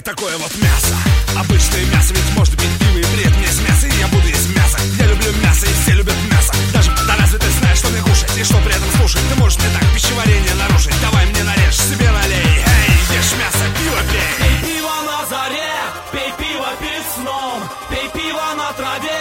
такое вот мясо. Обычное мясо, ведь может пить пиво и бред. Мне с мяса, и я буду есть мясо. Я люблю мясо, и все любят мясо. Даже да разве ты знаешь, что мне кушать и что при этом слушать? Ты можешь мне так пищеварение нарушить. Давай мне нарежь, себе налей. Эй, ешь мясо, пиво пей. Пей пиво на заре, пей пиво перед сном, пей пиво на траве.